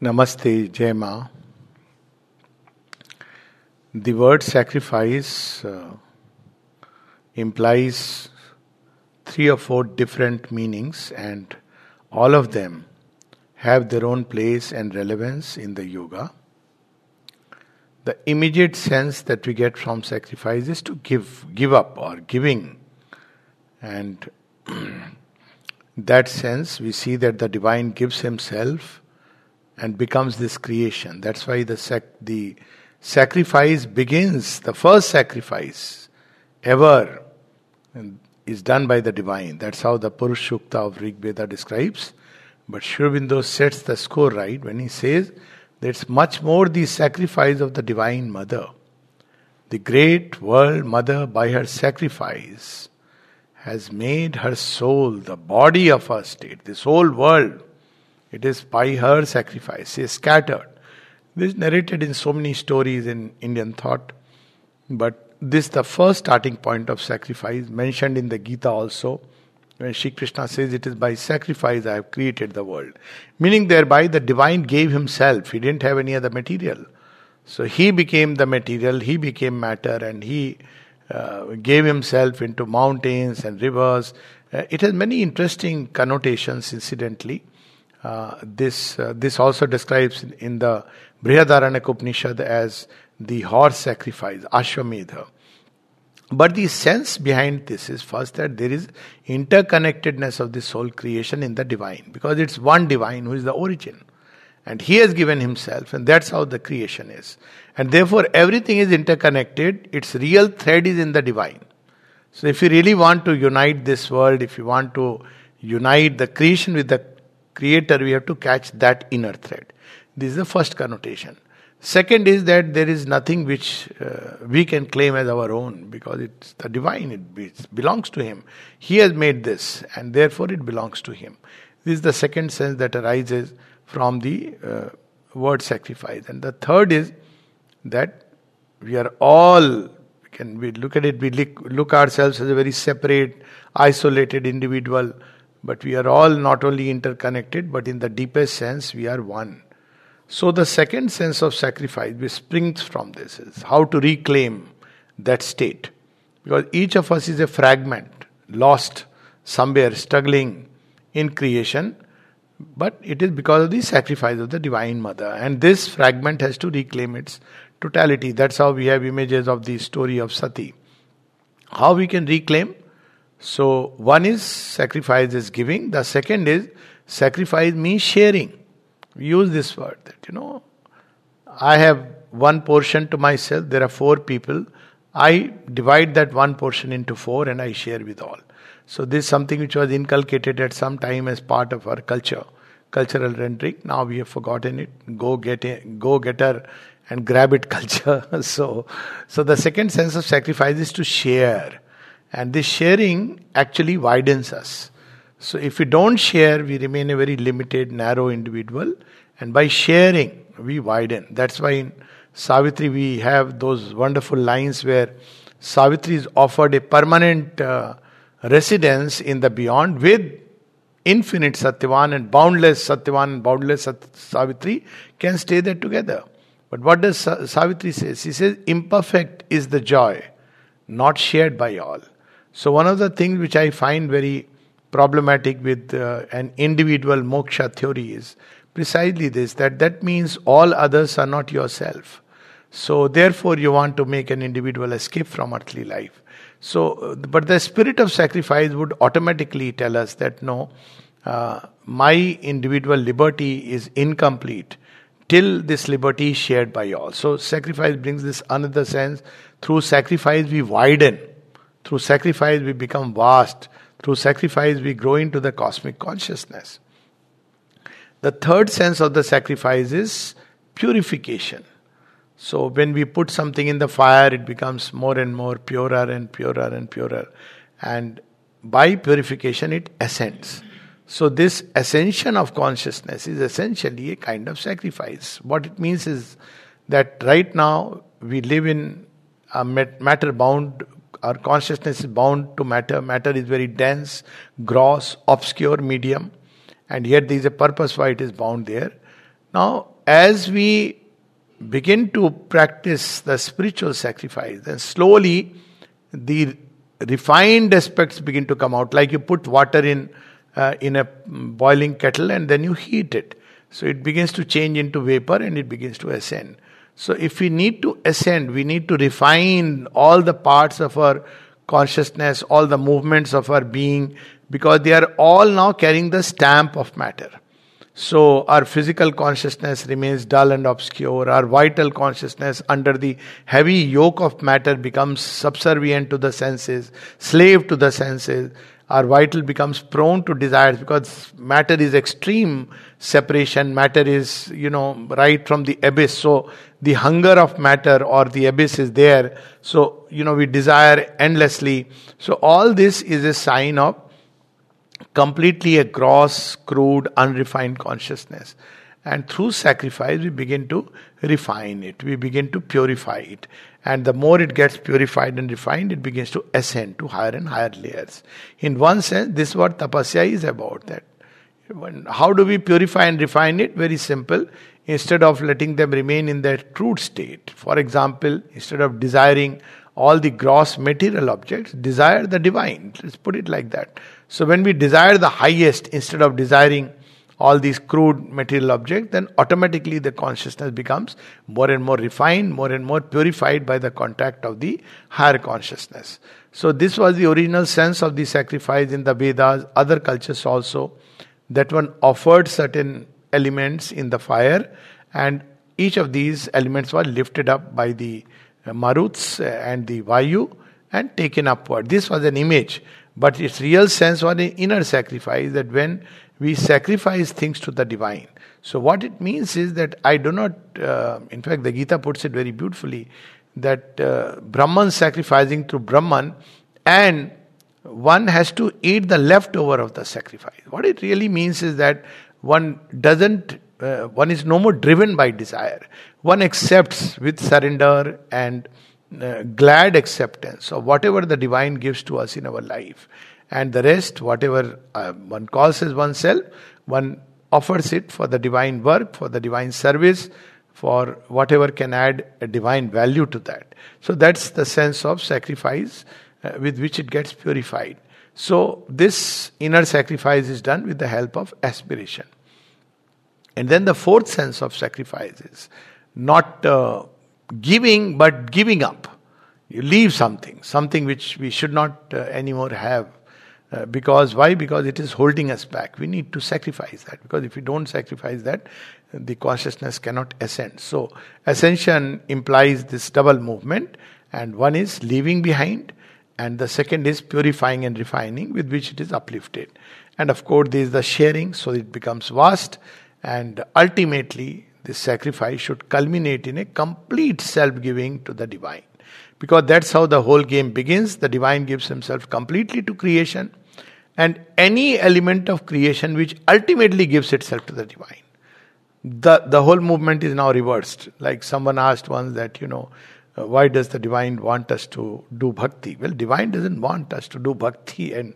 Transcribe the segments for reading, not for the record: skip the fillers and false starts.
Namaste, Jai Ma. The word sacrifice implies three or four different meanings, and all of them have their own place and relevance in the yoga. The immediate sense that we get from sacrifice is to give up or giving. And in that sense, we see that the divine gives himself and becomes this creation. That's why the sacrifice begins, the first sacrifice ever is done by the divine. That's how the Purush Sukta of Rig Veda describes. But Sri Aurobindo sets the score right when he says that it's much more the sacrifice of the Divine Mother. The great world mother by her sacrifice has made her soul the body of her state. This whole world, it is by her sacrifice. She is scattered. This is narrated in so many stories in Indian thought. But this is the first starting point of sacrifice, mentioned in the Gita also, when Shri Krishna says, it is by sacrifice I have created the world. Meaning thereby the divine gave himself. He didn't have any other material. So he became the material, he became matter, and he gave himself into mountains and rivers. It has many interesting connotations, incidentally. This also describes in the Brihadaranyaka Upanishad as the horse sacrifice, Ashwamedha. But the sense behind this is first that there is interconnectedness of this whole creation in the divine, because it's one divine who is the origin. And he has given himself, and that's how the creation is. And therefore everything is interconnected, its real thread is in the divine. So if you really want to unite this world, if you want to unite the creation with the creator, we have to catch that inner thread. This is the first connotation. Second is that there is nothing which we can claim as our own, because it's the divine, it belongs to him. He has made this, and therefore it belongs to him. This is the second sense that arises from the word sacrifice. And the third is that we are all, we look at it, we look ourselves as a very separate, isolated individual, but we are all not only interconnected, but in the deepest sense, we are one. So the second sense of sacrifice which springs from this is how to reclaim that state. Because each of us is a fragment, lost somewhere, struggling in creation, but it is because of the sacrifice of the Divine Mother. And this fragment has to reclaim its totality. That's how we have images of the story of Sati. How we can reclaim? So one is sacrifice is giving. The second is sacrifice means sharing. We use this word that, I have one portion to myself. There are four people. I divide that one portion into four and I share with all. So this is something which was inculcated at some time as part of our culture, cultural rendering. Now we have forgotten it. Go get her and grab it culture. So the second sense of sacrifice is to share. And this sharing actually widens us. So if we don't share, we remain a very limited, narrow individual. And by sharing, we widen. That's why in Savitri we have those wonderful lines where Savitri is offered a permanent residence in the beyond with infinite Satyavan, and boundless Satyavan and boundless Savitri can stay there together. But what does Savitri say? She says, imperfect is the joy, not shared by all. So one of the things which I find very problematic with an individual moksha theory is precisely this, that means all others are not yourself. So therefore you want to make an individual escape from earthly life. So, but the spirit of sacrifice would automatically tell us that no, my individual liberty is incomplete till this liberty is shared by all. So sacrifice brings this another sense. Through sacrifice we widen. Through sacrifice we become vast. Through sacrifice we grow into the cosmic consciousness. The third sense of the sacrifice is purification. So when we put something in the fire, it becomes more and more purer and purer and purer. And by purification it ascends. So this ascension of consciousness is essentially a kind of sacrifice. What it means is that right now we live in a matter-bound. Our consciousness is bound to matter. Matter is very dense, gross, obscure, medium. And yet there is a purpose why it is bound there. Now, as we begin to practice the spiritual sacrifice, then slowly the refined aspects begin to come out. Like you put water in a boiling kettle and then you heat it. So it begins to change into vapor and it begins to ascend. So if we need to ascend, we need to refine all the parts of our consciousness, all the movements of our being, because they are all now carrying the stamp of matter. So our physical consciousness remains dull and obscure. Our vital consciousness under the heavy yoke of matter becomes subservient to the senses, slave to the senses. Our vital becomes prone to desires because matter is extreme separation. Matter is, right from the abyss. So the hunger of matter or the abyss is there. So, we desire endlessly. So all this is a sign of completely a gross, crude, unrefined consciousness. And through sacrifice, we begin to refine it. We begin to purify it. And the more it gets purified and refined, it begins to ascend to higher and higher layers. In one sense, this is what tapasya is about. That how do we purify and refine it? Very simple. Instead of letting them remain in their crude state. For example, instead of desiring all the gross material objects, desire the divine. Let's put it like that. So when we desire the highest instead of desiring all these crude material objects, then automatically the consciousness becomes more and more refined, more and more purified by the contact of the higher consciousness. So this was the original sense of the sacrifice in the Vedas, other cultures also, that one offered certain elements in the fire, and each of these elements were lifted up by the Maruts and the Vayu and taken upward. This was an image, but its real sense was an inner sacrifice, that when we sacrifice things to the divine. So what it means is that I do not, in fact the Gita puts it very beautifully, that Brahman sacrificing to Brahman, and one has to eat the leftover of the sacrifice. What it really means is that one is no more driven by desire. One accepts with surrender and glad acceptance of whatever the divine gives to us in our life. And the rest, whatever one calls as oneself, one offers it for the divine work, for the divine service, for whatever can add a divine value to that. So that's the sense of sacrifice with which it gets purified. So this inner sacrifice is done with the help of aspiration. And then the fourth sense of sacrifice is not giving, but giving up. You leave something which we should not anymore have. Because why? Because it is holding us back. We need to sacrifice that. Because if we don't sacrifice that, the consciousness cannot ascend. So ascension implies this double movement. And one is leaving behind. And the second is purifying and refining, with which it is uplifted. And of course there is the sharing, so it becomes vast. And ultimately this sacrifice should culminate in a complete self-giving to the divine. Because that's how the whole game begins. The divine gives himself completely to creation. And any element of creation which ultimately gives itself to the divine. The whole movement is now reversed. Like someone asked once that, why does the divine want us to do bhakti? Well, divine doesn't want us to do bhakti. And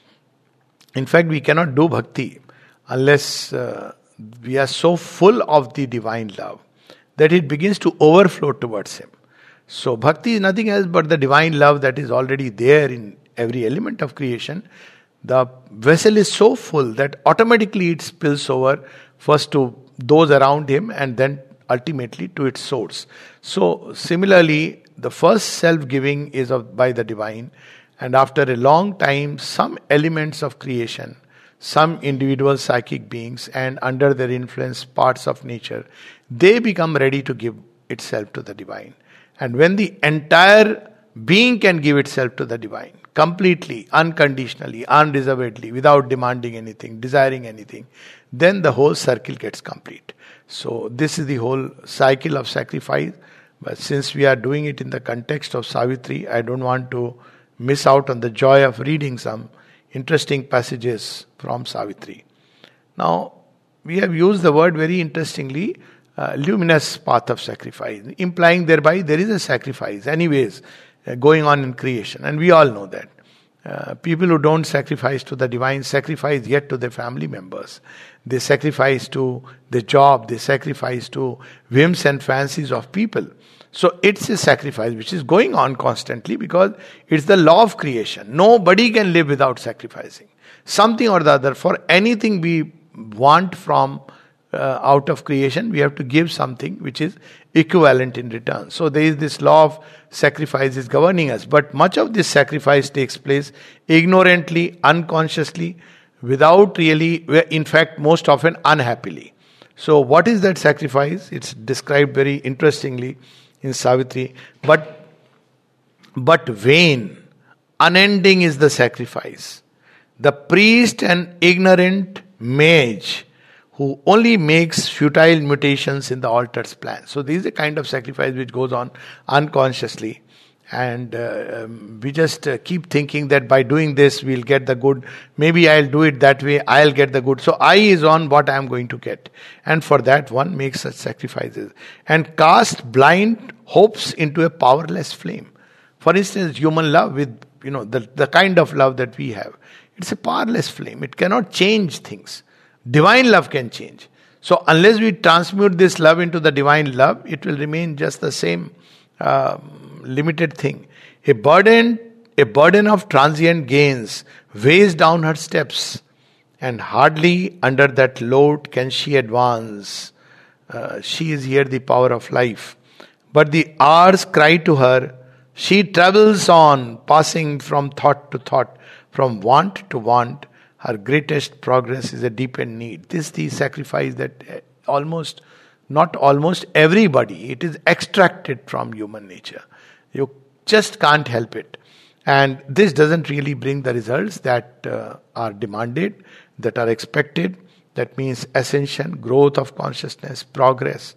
in fact, we cannot do bhakti unless we are so full of the divine love that it begins to overflow towards him. So bhakti is nothing else but the divine love that is already there in every element of creation. The vessel is so full that automatically it spills over first to those around him and then ultimately to its source. So similarly, the first self-giving is by the divine, and after a long time, some elements of creation, some individual psychic beings, and under their influence parts of nature, they become ready to give itself to the divine. And when the entire being can give itself to the divine, completely, unconditionally, unreservedly, without demanding anything, desiring anything, then the whole circle gets complete. So this is the whole cycle of sacrifice. But since we are doing it in the context of Savitri, I don't want to miss out on the joy of reading some interesting passages from Savitri. Now, we have used the word very interestingly, luminous path of sacrifice, implying thereby there is a sacrifice anyways going on in creation. And we all know that. People who don't sacrifice to the divine sacrifice yet to their family members. they sacrifice to the job, they sacrifice to whims and fancies of people. So it's a sacrifice which is going on constantly because it's the law of creation. Nobody can live without sacrificing something or the other. For anything we want from out of creation, we have to give something which is equivalent in return. So there is this law of sacrifice is governing us. But much of this sacrifice takes place ignorantly, unconsciously, without really, in fact, most often unhappily. So what is that sacrifice? It's described very interestingly in Savitri. But vain, unending is the sacrifice. The priest and ignorant mage who only makes futile mutations in the altar's plan. So this is a kind of sacrifice which goes on unconsciously. And we just keep thinking that by doing this we'll get the good. Maybe I'll do it that way, I'll get the good. So eye is on what I'm going to get. And for that one makes such sacrifices. And cast blind hopes into a powerless flame. For instance, human love with, the kind of love that we have. It's a powerless flame. It cannot change things. Divine love can change. So unless we transmute this love into the divine love, it will remain just the same limited thing. A burden of transient gains weighs down her steps, and hardly under that load can she advance. She is here the power of life. But the hours cry to her. She travels on, passing from thought to thought, from want to want. Her greatest progress is a deepened need. This is the sacrifice that not almost everybody, it is extracted from human nature. You just can't help it. And this doesn't really bring the results that are demanded, that are expected. That means ascension, growth of consciousness, progress.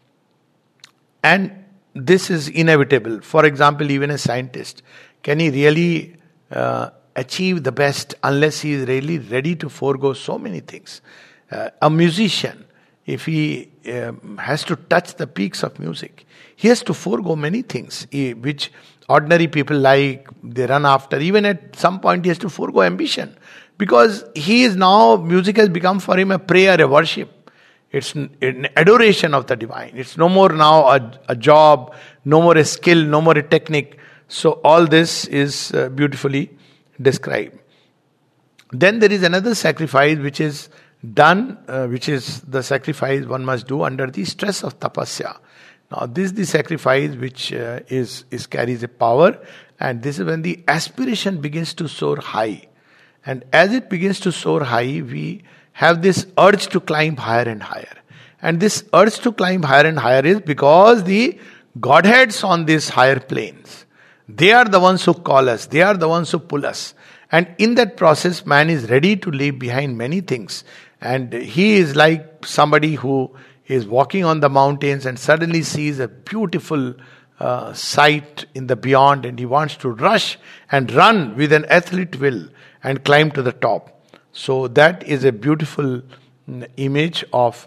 And this is inevitable. For example, even a scientist, can he really achieve the best unless he is really ready to forego so many things? A musician, if he has to touch the peaks of music, he has to forego many things which ordinary people they run after. Even at some point he has to forego ambition, because music has become for him a prayer, a worship. It's an adoration of the divine. It's no more now a job, no more a skill, no more a technique. So all this is beautifully described. Then there is another sacrifice which is done, which is the sacrifice one must do under the stress of tapasya. Now this is the sacrifice which carries a power, and this is when the aspiration begins to soar high. And as it begins to soar high, we have this urge to climb higher and higher. And this urge to climb higher and higher is because the Godheads on these higher planes, they are the ones who call us, they are the ones who pull us. And in that process, man is ready to leave behind many things. And he is like somebody who is walking on the mountains and suddenly sees a beautiful sight in the beyond, and he wants to rush and run with an athlete will and climb to the top. So that is a beautiful image of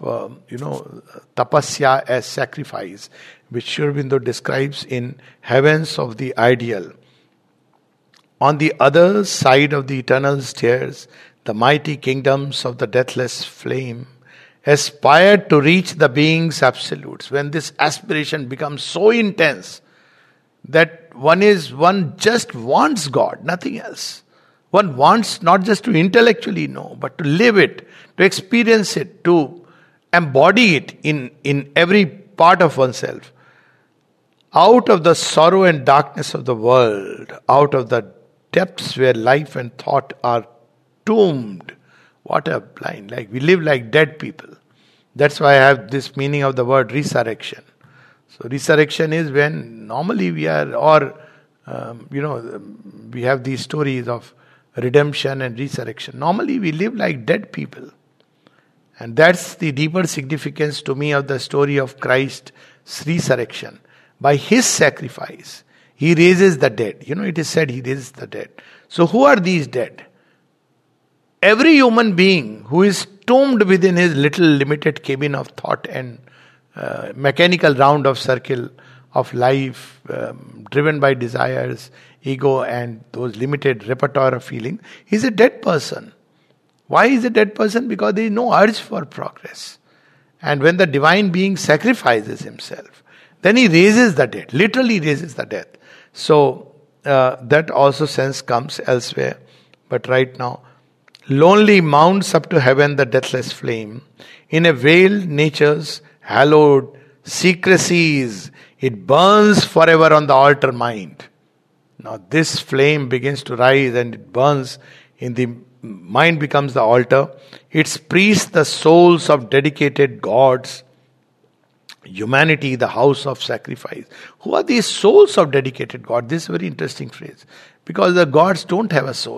tapasya as sacrifice, which Sri Aurobindo describes in Heavens of the Ideal. On the other side of the eternal stairs, the mighty kingdoms of the deathless flame aspired to reach the being's absolutes. When this aspiration becomes so intense that one just wants God, nothing else. One wants not just to intellectually know, but to live it, to experience it, to embody it in every part of oneself. Out of the sorrow and darkness of the world, out of the depths where life and thought are tombed. What a blind, we live like dead people. That's why I have this meaning of the word resurrection. So resurrection is when normally we are, we have these stories of redemption and resurrection. Normally we live like dead people. And that's the deeper significance to me of the story of Christ's resurrection. By his sacrifice, he raises the dead. It is said he raises the dead. So who are these dead? Every human being who is tombed within his little limited cabin of thought and mechanical round of circle of life, driven by desires, ego, and those limited repertoire of feeling, he's a dead person. Why is a dead person? Because there is no urge for progress. And when the divine being sacrifices himself, then he raises the dead, literally raises the dead. So that also sense comes elsewhere. But right now, lonely mounts up to heaven the deathless flame. In a veiled nature's hallowed secrecies, it burns forever on the altar mind. Now this flame begins to rise and it burns in the mind, becomes the altar. Its priests, the souls of dedicated gods. Humanity, the house of sacrifice. Who are these souls of dedicated God? This is a very interesting phrase. Because the gods don't have a soul.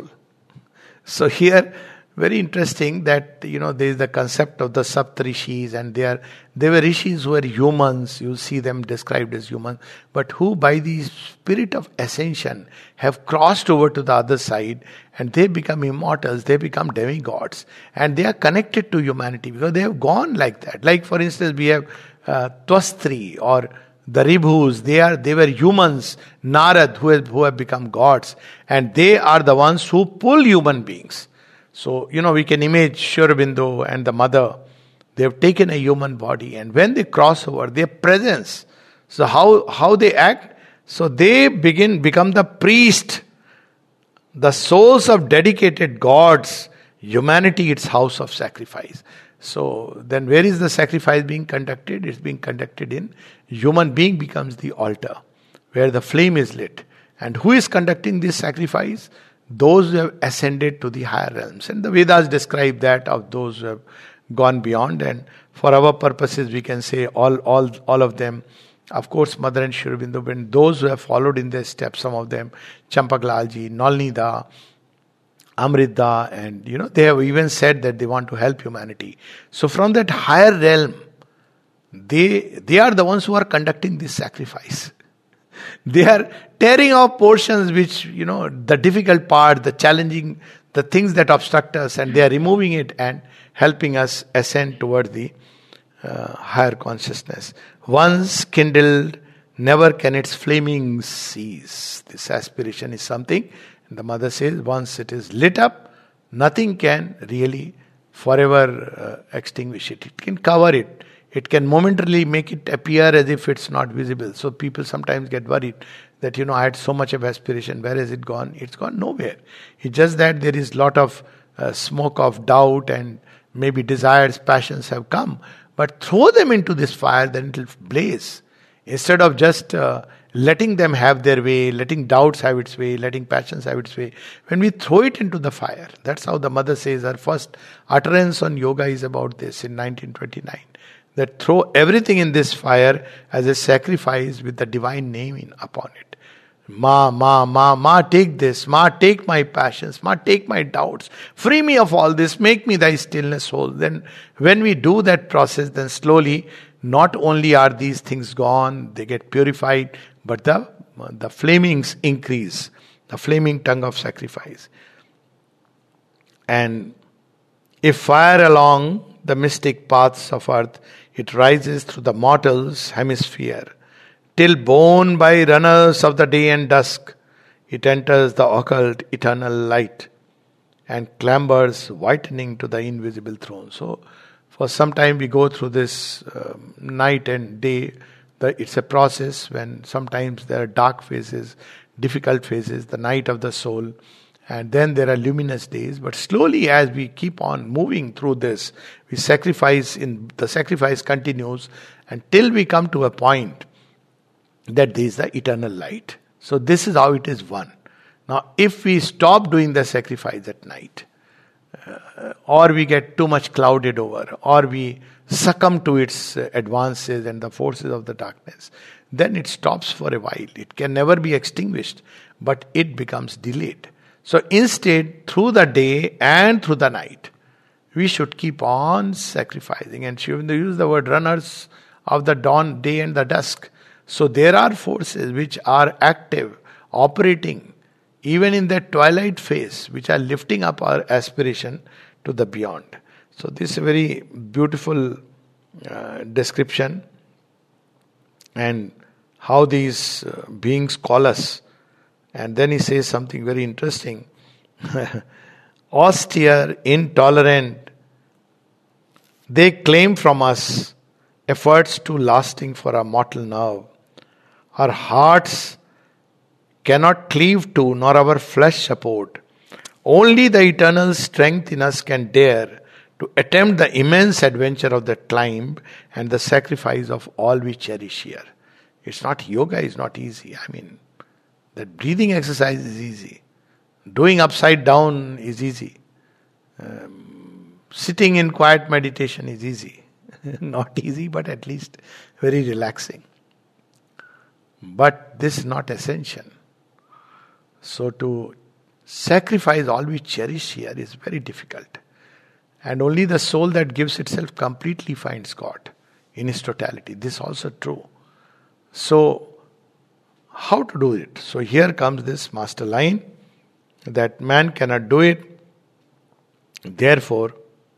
So here, very interesting that, there is the concept of the Saptarishis, and they were rishis who were humans. You see them described as humans, but who by the spirit of ascension have crossed over to the other side, and they become immortals, they become demigods, and they are connected to humanity because they have gone like that. Like for instance, we have Twastri or the Ribhus. They were humans, Narad, who have become gods, and they are the ones who pull human beings. So, we can image Sri Aurobindo and the mother. They have taken a human body, and when they cross over, their presence. So how they act? So they become the priest, the souls of dedicated gods. Humanity, its house of sacrifice. So then where is the sacrifice being conducted? It's being conducted in human being becomes the altar, where the flame is lit. And who is conducting this sacrifice? Those who have ascended to the higher realms. And the Vedas describe that of those who have gone beyond. And for our purposes, we can say all of them. Of course, Mother and Sri Aurobindo, but those who have followed in their steps, some of them, Champaklalji, Nolnida, Amrita, and they have even said that they want to help humanity. So from that higher realm, they are the ones who are conducting this sacrifice. They are tearing off portions which, the difficult part, the challenging, the things that obstruct us, and they are removing it and helping us ascend toward the higher consciousness. Once kindled, never can its flaming cease. This aspiration is something, and the mother says, once it is lit up, nothing can really forever extinguish it. It can cover it. It can momentarily make it appear as if it's not visible. So people sometimes get worried that, I had so much of aspiration. Where has it gone? It's gone nowhere. It's just that there is lot of smoke of doubt, and maybe desires, passions have come. But throw them into this fire, then it will blaze. Instead of just letting them have their way, letting doubts have its way, letting passions have its way. When we throw it into the fire, that's how the mother says her first utterance on yoga is about this in 1929. That throw everything in this fire as a sacrifice with the divine name upon it. Ma, take this. Ma, take my passions. Ma, take my doubts. Free me of all this. Make me thy stillness soul. Then when we do that process, then slowly, not only are these things gone, they get purified, but the flamings increase. The flaming tongue of sacrifice. And if fire along the mystic paths of earth, it rises through the mortal's hemisphere, till borne by runners of the day and dusk, it enters the occult eternal light and clambers whitening to the invisible throne. So for some time we go through this night and day. It's a process when sometimes there are dark phases, difficult phases, the night of the soul, and then there are luminous days. But slowly, as we keep on moving through this, the sacrifice continues until we come to a point that there is the eternal light. So this is how it is won. Now, if we stop doing the sacrifice at night, or we get too much clouded over, or we succumb to its advances and the forces of the darkness, then it stops for a while. It can never be extinguished, but it becomes delayed. So instead, through the day and through the night, we should keep on sacrificing. And Sri Aurobindo used the word runners of the dawn, day and the dusk. So there are forces which are active, operating, even in that twilight phase, which are lifting up our aspiration to the beyond. So this is a very beautiful description, and how these beings call us. And then he says something very interesting. austere, intolerant. They claim from us efforts too lasting for our mortal nerve. Our hearts cannot cleave to, nor our flesh support. Only the eternal strength in us can dare to attempt the immense adventure of the climb and the sacrifice of all we cherish here. It's not, yoga is not easy. I mean, that breathing exercise is easy. Doing upside down is easy. Sitting in quiet meditation is easy. Not easy, but at least very relaxing. But this is not essential. So to sacrifice all we cherish here is very difficult. And only the soul that gives itself completely finds God in His totality. This is also true. So, how to do it? So here comes this master line, that man cannot do it. Therefore,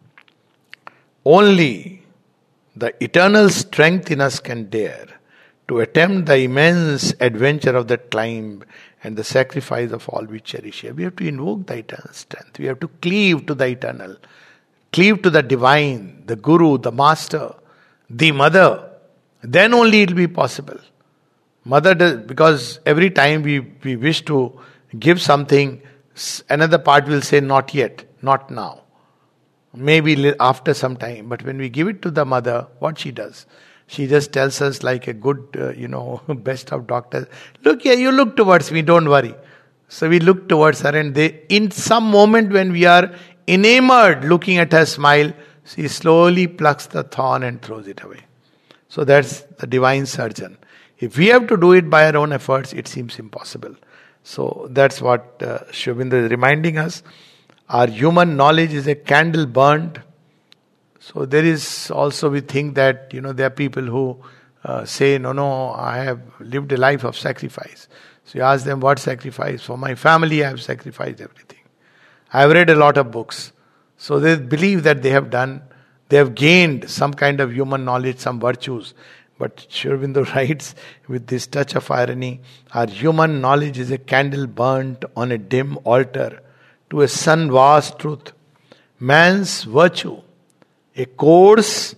only the eternal strength in us can dare to attempt the immense adventure of that climb and the sacrifice of all we cherish here. We have to invoke the eternal strength. We have to cleave to the eternal. Cleave to the divine, the guru, the master, the mother. Then only it will be possible. Mother does, because every time we wish to give something, another part will say, not yet, not now. Maybe after some time. But when we give it to the mother, what she does? She just tells us like a good, best of doctors, look here, you look towards me, don't worry. So we look towards her, and in some moment when we are enamored looking at her smile, she slowly plucks the thorn and throws it away. So that's the divine surgeon. If we have to do it by our own efforts, it seems impossible. So that's what Sri Aurobindo is reminding us. Our human knowledge is a candle burned. So there is also, we think that, there are people who say, no, I have lived a life of sacrifice. So you ask them, what sacrifice? For my family, I have sacrificed everything. I have read a lot of books. So they believe that they have gained some kind of human knowledge, some virtues. But Sri Aurobindo writes with this touch of irony, our human knowledge is a candle burnt on a dim altar to a sun-vast truth. Man's virtue, a coarse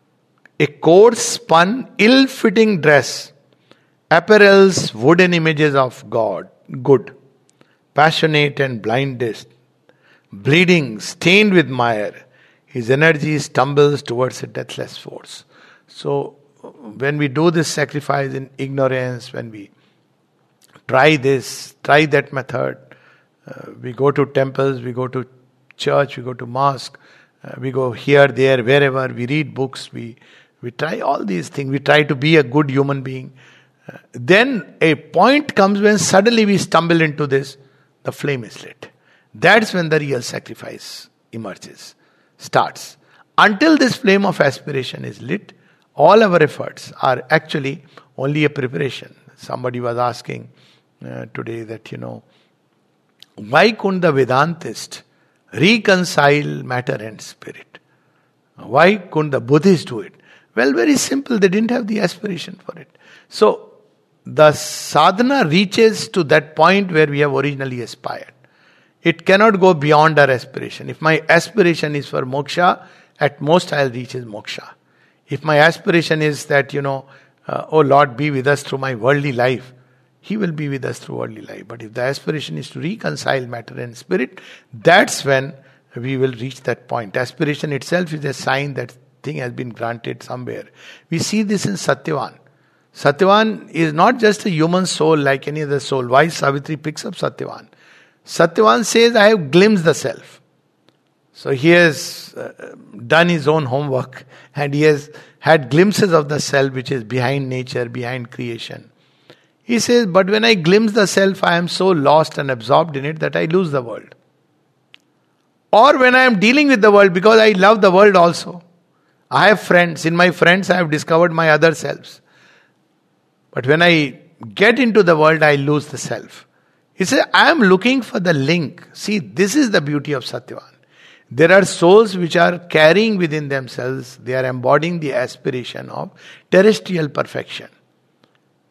spun, ill-fitting dress, apparels wooden images of God, good, passionate and blinded, bleeding, stained with mire. His energy stumbles towards a deathless force. So, when we do this sacrifice in ignorance, when we try this, try that method, we go to temples, we go to church, we go to mosque, we go here, there, wherever, we read books, we try all these things, we try to be a good human being. Then a point comes when suddenly we stumble into this, the flame is lit. That's when the real sacrifice emerges, starts. Until this flame of aspiration is lit, all our efforts are actually only a preparation. Somebody was asking today that, why couldn't the Vedantist reconcile matter and spirit? Why couldn't the Buddhists do it? Well, very simple. They didn't have the aspiration for it. So, the sadhana reaches to that point where we have originally aspired. It cannot go beyond our aspiration. If my aspiration is for moksha, at most I'll reach is moksha. If my aspiration is that, oh Lord, be with us through my worldly life, He will be with us through worldly life. But if the aspiration is to reconcile matter and spirit, that's when we will reach that point. Aspiration itself is a sign that thing has been granted somewhere. We see this in Satyavan. Satyavan is not just a human soul like any other soul. Why Savitri picks up Satyavan? Satyavan says, I have glimpsed the self. So he has done his own homework and he has had glimpses of the self which is behind nature, behind creation. He says, but when I glimpse the self, I am so lost and absorbed in it that I lose the world. Or when I am dealing with the world, because I love the world also. I have friends. In my friends, I have discovered my other selves. But when I get into the world, I lose the self. He says, I am looking for the link. See, this is the beauty of Satyavan. There are souls which are carrying within themselves, they are embodying the aspiration of terrestrial perfection.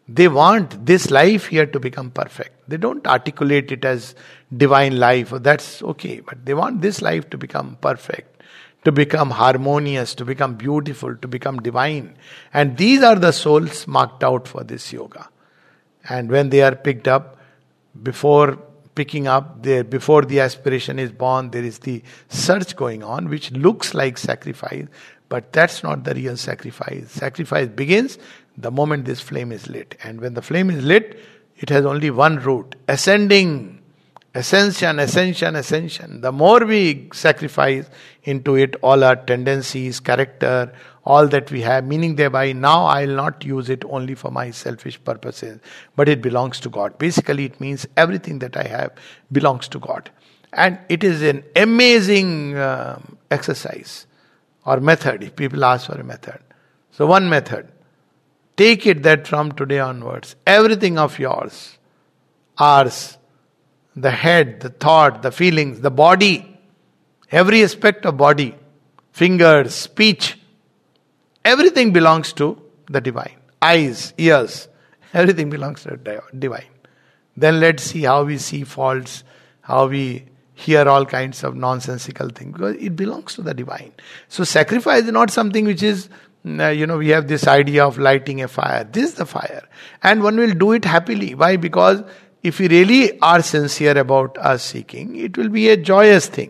They want this life here to become perfect. They don't articulate it as divine life, or that's okay, but they want this life to become perfect, to become harmonious, to become beautiful, to become divine. And these are the souls marked out for this yoga. And when they are picked up, before picking up, before the aspiration is born, there is the search going on, which looks like sacrifice, but that's not the real sacrifice. Sacrifice begins the moment this flame is lit. And when the flame is lit, it has only one route: ascending. Ascension, ascension, ascension. The more we sacrifice into it, all our tendencies, character, all that we have, meaning thereby, now I will not use it only for my selfish purposes, but it belongs to God. Basically, it means everything that I have belongs to God. And it is an amazing exercise or method, if people ask for a method. So one method, take it that from today onwards, everything of yours, ours, the head, the thought, the feelings, the body, every aspect of body, fingers, speech, everything belongs to the divine. Eyes, ears, everything belongs to the divine. Then let's see how we see faults, how we hear all kinds of nonsensical things, because it belongs to the divine. So sacrifice is not something which is, we have this idea of lighting a fire. This is the fire. And one will do it happily. Why? Because if we really are sincere about our seeking, it will be a joyous thing.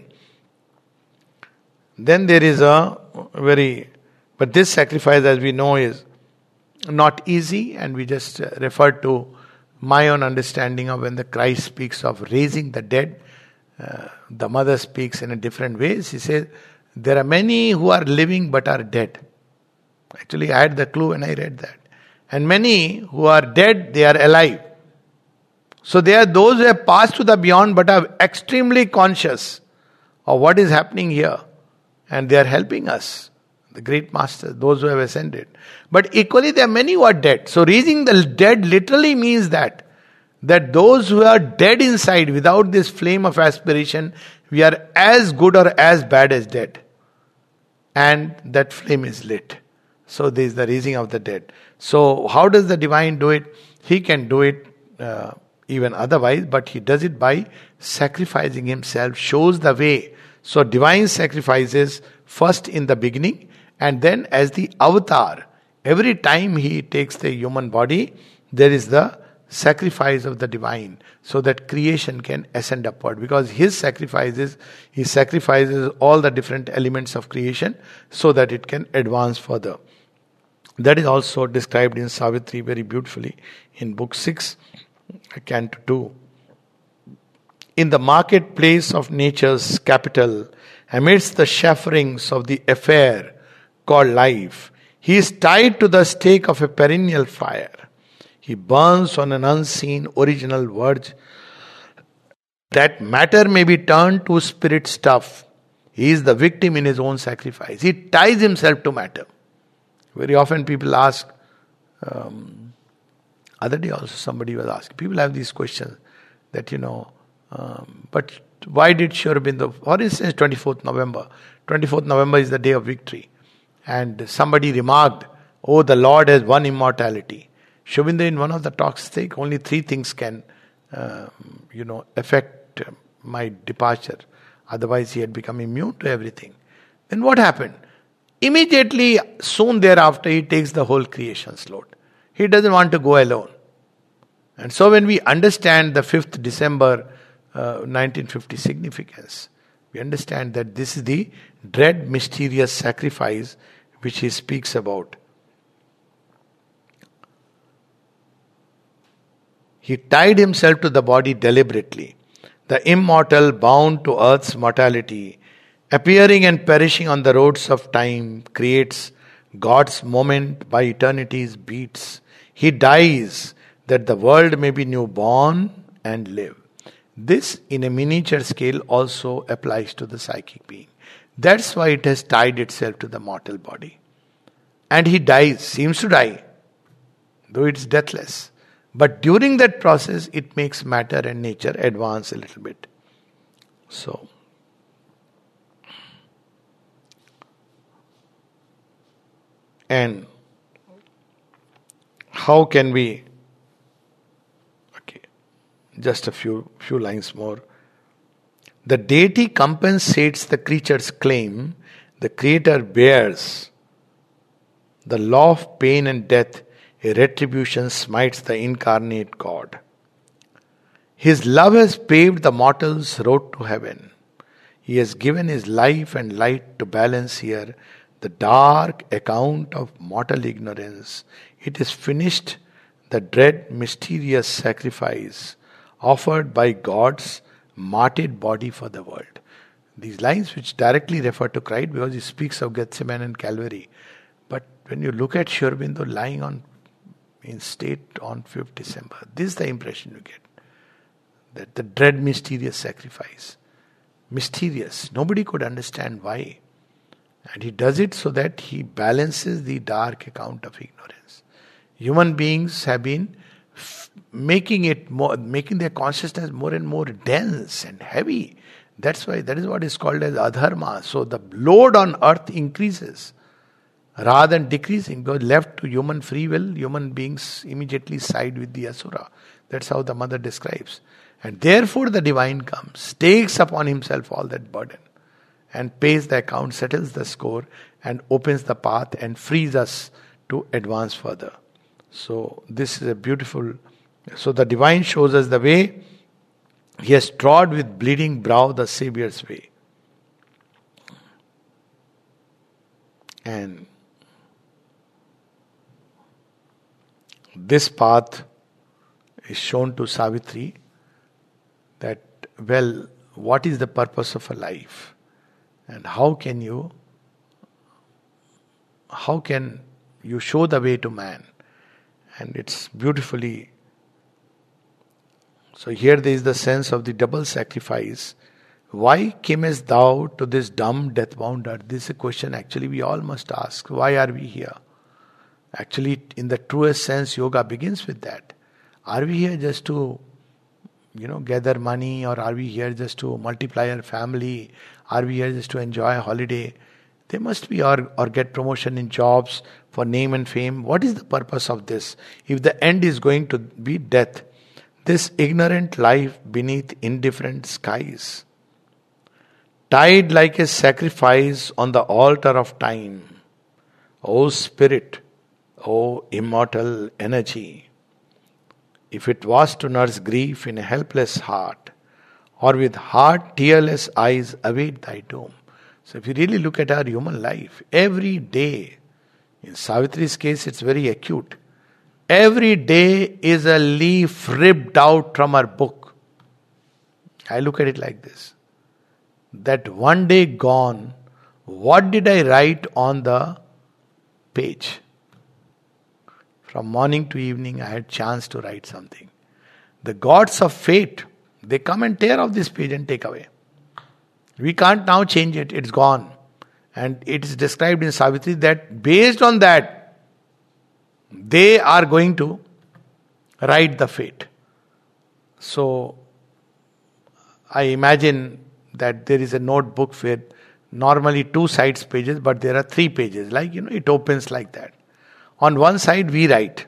Then there is but this sacrifice, as we know, is not easy, and we just refer to my own understanding of when the Christ speaks of raising the dead. The mother speaks in a different way. She says, there are many who are living but are dead. Actually, I had the clue when I read that. And many who are dead, they are alive. So they are those who have passed to the beyond but are extremely conscious of what is happening here. And they are helping us, the great masters, those who have ascended. But equally there are many who are dead. So raising the dead literally means that those who are dead inside, without this flame of aspiration, we are as good or as bad as dead. And that flame is lit. So there is the raising of the dead. So how does the divine do it? He can do it even otherwise, but he does it by sacrificing himself, shows the way. So divine sacrifices first in the beginning, and then as the avatar. Every time he takes the human body, there is the sacrifice of the divine, so that creation can ascend upward. Because he sacrifices all the different elements of creation so that it can advance further. That is also described in Savitri very beautifully in Book 6, Canto 2. In the marketplace of nature's capital, amidst the chafferings of the affair called life, he is tied to the stake of a perennial fire. He burns on an unseen original verge, that matter may be turned to spirit stuff. He is the victim in his own sacrifice. He ties himself to matter. Very often people ask, other day also somebody was asking, people have these questions that, but why did Sri Aurobindo, for instance, 24th November. 24th November is the day of victory. And somebody remarked, oh, the Lord has won immortality. Sri Aurobindo in one of the talks said, only three things can, affect my departure. Otherwise he had become immune to everything. Then what happened? Immediately, soon thereafter, he takes the whole creation's load. He doesn't want to go alone. And so when we understand the 5th December 1950 significance, we understand that this is the dread, mysterious sacrifice which he speaks about. He tied himself to the body deliberately. The immortal, bound to earth's mortality, appearing and perishing on the roads of time, creates God's moment by eternity's beats. He dies that the world may be newborn and live. This, in a miniature scale, also applies to the psychic being. That's why it has tied itself to the mortal body. And he dies, seems to die, though it's deathless. But during that process, it makes matter and nature advance a little bit. So, and how can we just a few lines more. The deity compensates the creature's claim. The creator bears the law of pain and death. A retribution smites the incarnate God. His love has paved the mortal's road to heaven. He has given his life and light to balance here the dark account of mortal ignorance. It is finished, the dread, mysterious sacrifice offered by God's martyred body for the world. These lines which directly refer to Christ because he speaks of Gethsemane and Calvary. But when you look at Sri Aurobindo lying in state on 5th December, this is the impression you get. That the dread mysterious sacrifice. Mysterious. Nobody could understand why. And he does it so that he balances the dark account of ignorance. Human beings have been making their consciousness more and more dense and heavy. That is what is called as adharma. So the load on earth increases rather than decreasing. Because left to human free will, human beings immediately side with the asura. That's how the mother describes. And therefore the divine comes, takes upon himself all that burden and pays the account, settles the score and opens the path and frees us to advance further. So this is a beautiful... So the divine shows us the way. He has trod with bleeding brow the Saviour's way. And this path is shown to Savitri that, well, what is the purpose of a life? And how can you show the way to man? And it's beautifully... So here there is the sense of the double sacrifice. Why camest thou to this dumb death-bound earth? This is a question actually we all must ask. Why are we here? Actually, in the truest sense, yoga begins with that. Are we here just to, gather money, or are we here just to multiply our family? Are we here just to enjoy a holiday? They must be or get promotion in jobs for name and fame. What is the purpose of this? If the end is going to be death, this ignorant life beneath indifferent skies, tied like a sacrifice on the altar of time. O spirit, O immortal energy, if it was to nurse grief in a helpless heart, or with heart tearless eyes await thy doom. So if you really look at our human life, every day, in Savitri's case it's very acute, every day is a leaf ripped out from her book. I look at it like this. That one day gone, what did I write on the page? From morning to evening I had chance to write something. The gods of fate, they come and tear off this page and take away. We can't now change it, it's gone. And it is described in Savitri that based on that, they are going to write the fate. So, I imagine that there is a notebook with normally 2 sides pages, but there are 3 pages. It opens like that. On one side we write.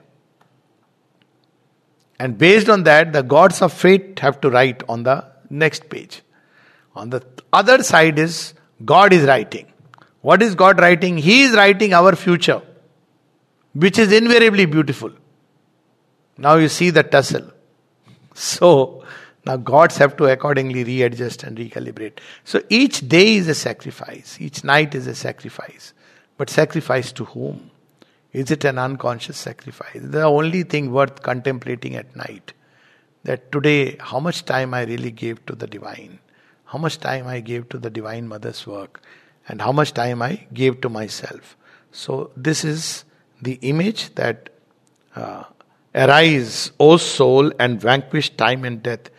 And based on that, the gods of fate have to write on the next page. On the other side is, God is writing. What is God writing? He is writing our future, which is invariably beautiful. Now you see the tussle. So, now gods have to accordingly readjust and recalibrate. So each day is a sacrifice. Each night is a sacrifice. But sacrifice to whom? Is it an unconscious sacrifice? The only thing worth contemplating at night. That today, how much time I really gave to the divine. How much time I gave to the Divine Mother's work. And how much time I gave to myself. So this is the image that arise, O soul, and vanquish time and death.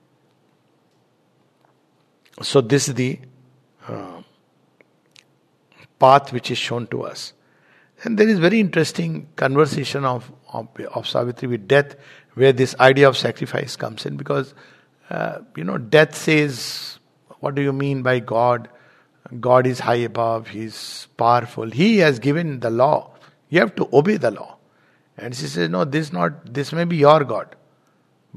So this is the path which is shown to us. And there is very interesting conversation of Savitri with death, where this idea of sacrifice comes in. Because, death says, what do you mean by God? God is high above, He is powerful. He has given the law. You have to obey the law. And she says, no, this may be your God.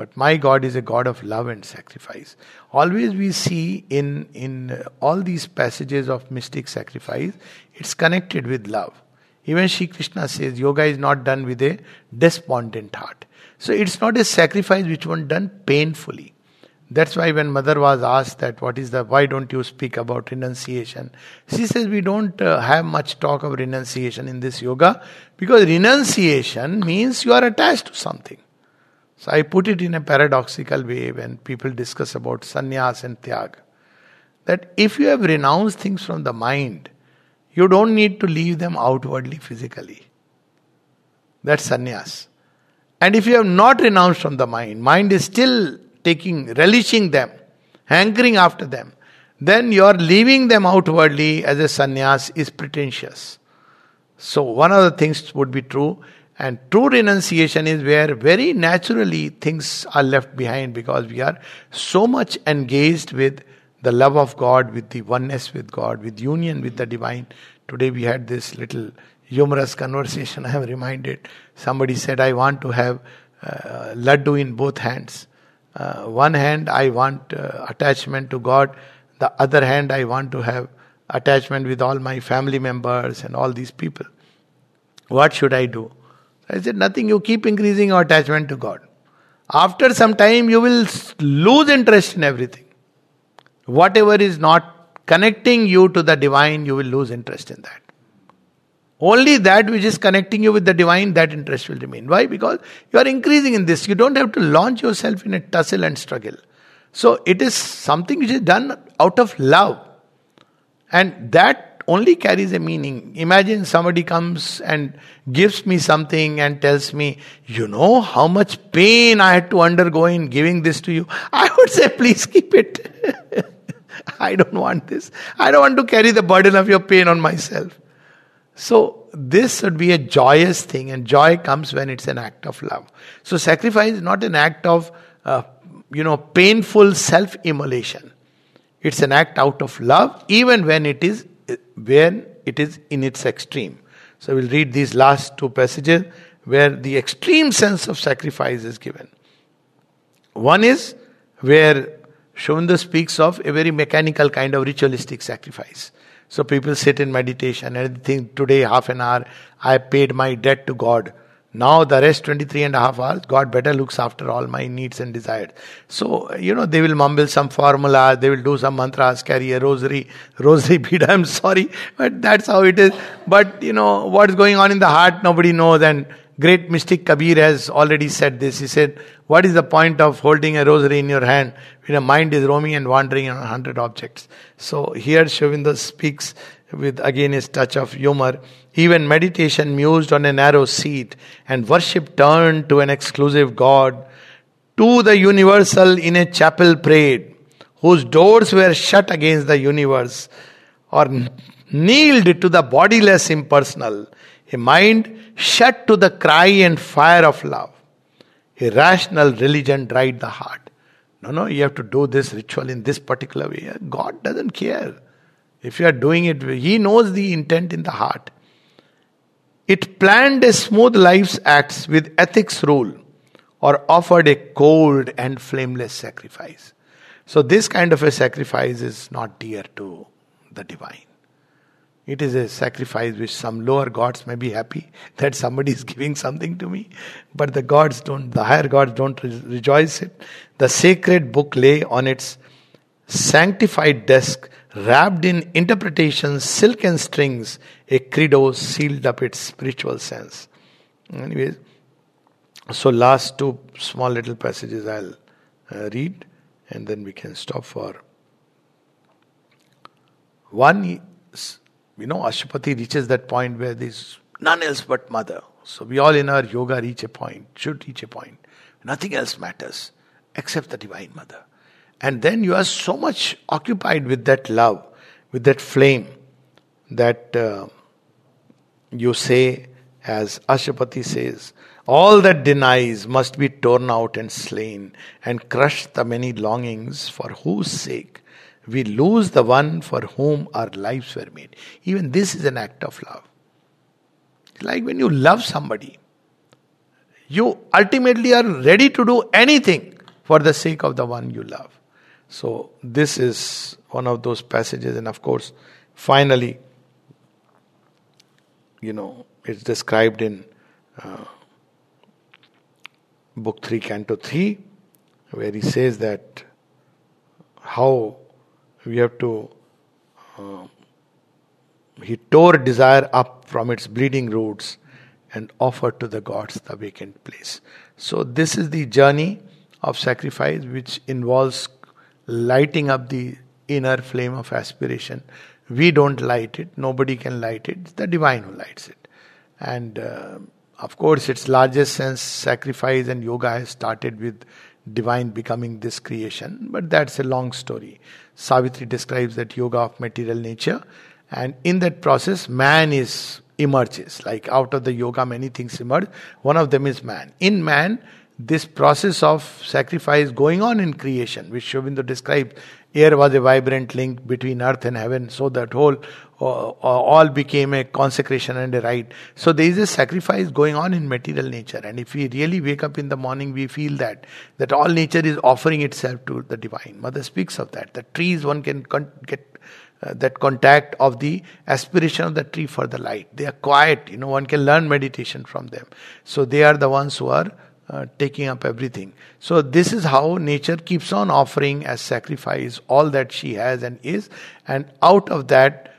But my God is a God of love and sacrifice. Always we see in all these passages of mystic sacrifice, it's connected with love. Even Shri Krishna says yoga is not done with a despondent heart. So it's not a sacrifice which one done painfully. That's why when mother was asked that why don't you speak about renunciation? She says we don't have much talk of renunciation in this yoga because renunciation means you are attached to something. So I put it in a paradoxical way when people discuss about sannyas and tyag. That if you have renounced things from the mind, you don't need to leave them outwardly physically. That's sannyas. And if you have not renounced from the mind is still relishing them, hankering after them, then your leaving them outwardly as a sannyas is pretentious. So one of the things would be true, and true renunciation is where very naturally things are left behind because we are so much engaged with the love of God, with the oneness with God, with union with the divine. Today we had this little humorous conversation. I am reminded. Somebody said, I want to have laddu in both hands. One hand I want attachment to God. The other hand I want to have attachment with all my family members and all these people. What should I do? I said, nothing. You keep increasing your attachment to God. After some time you will lose interest in everything. Whatever is not connecting you to the divine, you will lose interest in that. Only that which is connecting you with the divine, that interest will remain. Why? Because you are increasing in this. You don't have to launch yourself in a tussle and struggle. So it is something which is done out of love. And that only carries a meaning. Imagine somebody comes and gives me something and tells me, you know how much pain I had to undergo in giving this to you. I would say, please keep it. I don't want this. I don't want to carry the burden of your pain on myself. So this should be a joyous thing, and joy comes when it's an act of love. So sacrifice is not an act of painful self-immolation. It's an act out of love, even when it is in its extreme. So we'll read these last two passages where the extreme sense of sacrifice is given. One is where Sri Aurobindo speaks of a very mechanical kind of ritualistic sacrifice. So people sit in meditation and think, today half an hour I paid my debt to God. Now the rest 23 and a half hours, God better looks after all my needs and desires. So, they will mumble some formulas, they will do some mantras, carry a rosary bead. I'm sorry, but that's how it is. But, what's going on in the heart, nobody knows. And great mystic Kabir has already said this. He said, what is the point of holding a rosary in your hand when your mind is roaming and wandering on 100 objects? So here Sri Aurobindo speaks with again his touch of humor. Even meditation mused on a narrow seat and worship turned to an exclusive God, to the universal in a chapel prayed, whose doors were shut against the universe, or kneeled to the bodiless impersonal, a mind shut to the cry and fire of love. A rational religion dried the heart. No, you have to do this ritual in this particular way. God doesn't care. If you are doing it, He knows the intent in the heart. It planned a smooth life's acts with ethics rule, or offered a cold and flameless sacrifice. So this kind of a sacrifice is not dear to the divine. It is a sacrifice which some lower gods may be happy that somebody is giving something to me, but the higher gods don't rejoice it. The sacred book lay on its sanctified desk, wrapped in interpretations, silk and strings. A credo sealed up its spiritual sense. Anyways, so last two small little passages I'll read, and then we can stop for one. Ashwapati reaches that point where there's none else but mother. So we all in our yoga should reach a point. Nothing else matters except the divine mother. And then you are so much occupied with that love, with that flame, that you say, as Ashwapati says, all that denies must be torn out and slain, and crush the many longings for whose sake we lose the one for whom our lives were made. Even this is an act of love. Like when you love somebody, You ultimately are ready to do anything for the sake of the one you love. So this is one of those passages, and of course, finally, it's described in Book 3, Canto 3, where he says that how we have to, he tore desire up from its bleeding roots and offered to the gods the vacant place. So this is the journey of sacrifice, which involves lighting up the inner flame of aspiration. We don't light it, nobody can light it, it's the divine who lights it. And of course, its largest sense, sacrifice and yoga has started with divine becoming this creation, but that's a long story. Savitri describes that yoga of material nature, and in that process, man emerges. Like out of the yoga, many things emerge. One of them is man. In man, this process of sacrifice going on in creation, which Sri Aurobindo described, air was a vibrant link between earth and heaven, so that all became a consecration and a rite. So there is a sacrifice going on in material nature, and if we really wake up in the morning, we feel that all nature is offering itself to the divine. Mother speaks of that. The trees, one can get that contact of the aspiration of the tree for the light. They are quiet, one can learn meditation from them. So they are the ones who are taking up everything. So this is how nature keeps on offering as sacrifice all that she has and is, and out of that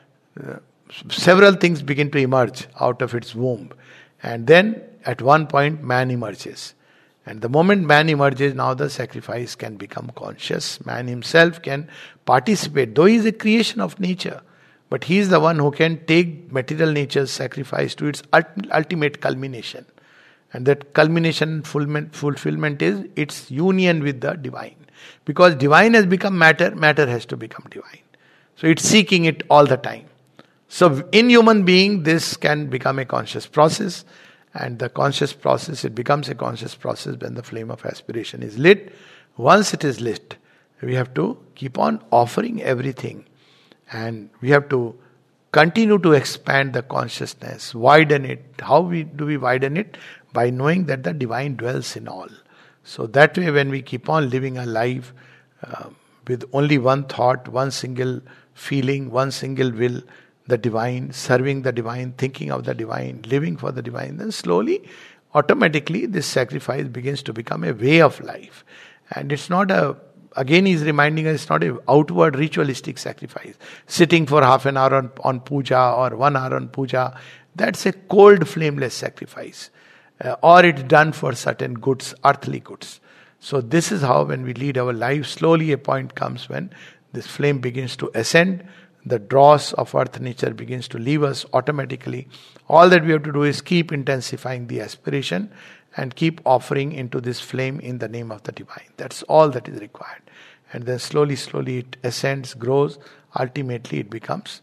several things begin to emerge out of its womb. And then at one point man emerges. And the moment man emerges, now the sacrifice can become conscious. Man himself can participate, though he is a creation of nature. But he is the one who can take material nature's sacrifice to its ultimate culmination. And that culmination fulfillment is its union with the divine. Because divine has become matter, matter has to become divine. So it's seeking it all the time. So in human being, this can become a conscious process. And the conscious process, it becomes a conscious process when the flame of aspiration is lit. Once it is lit, we have to keep on offering everything. And we have to continue to expand the consciousness, widen it. How do we widen it? By knowing that the divine dwells in all. So that way, when we keep on living a life with only one thought, one single feeling, one single will, the divine, serving the divine, thinking of the divine, living for the divine, then slowly, automatically, this sacrifice begins to become a way of life. And it's not again he's reminding us, it's not an outward ritualistic sacrifice. Sitting for half an hour on puja or 1 hour on puja, that's a cold, flameless sacrifice. Or it's done for certain goods, earthly goods. So this is how when we lead our life, slowly a point comes when this flame begins to ascend, the dross of earth nature begins to leave us automatically. All that we have to do is keep intensifying the aspiration and keep offering into this flame in the name of the divine. That's all that is required. And then slowly it ascends, grows, ultimately it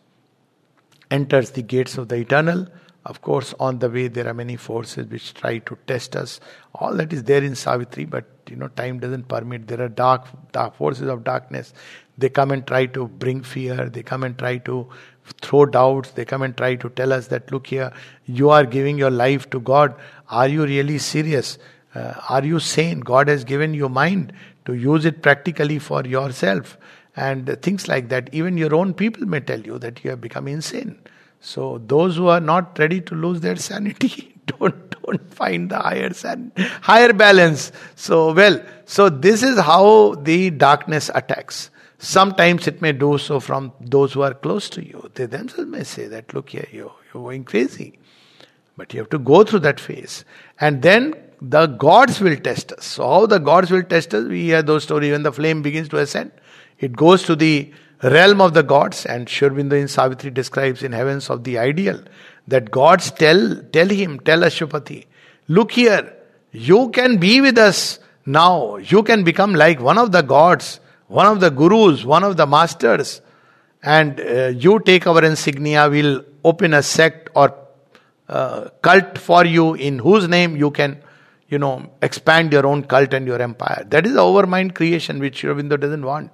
enters the gates of the eternal. Of course, on the way there are many forces which try to test us. All that is there in Savitri, but time doesn't permit. There are dark forces of darkness. They come and try to bring fear. They come and try to throw doubts. They come and try to tell us that, look here, you are giving your life to God. Are you really serious? Are you sane? God has given you mind to use it practically for yourself. And things like that. Even your own people may tell you that you have become insane. So those who are not ready to lose their sanity don't find the higher balance. So this is how the darkness attacks. Sometimes it may do so from those who are close to you. They themselves may say that, look here, you're going crazy. But you have to go through that phase. And then the gods will test us. So how the gods will test us? We hear those stories when the flame begins to ascend. It goes to the realm of the gods, and Sri Aurobindo in Savitri describes in Heavens of the Ideal that gods tell Ashwapati, look here, you can be with us now. You can become like one of the gods, one of the gurus, one of the masters, and you take our insignia. We'll open a sect or cult for you in whose name you can expand your own cult and your empire. That is the overmind creation which Sri Aurobindo doesn't want.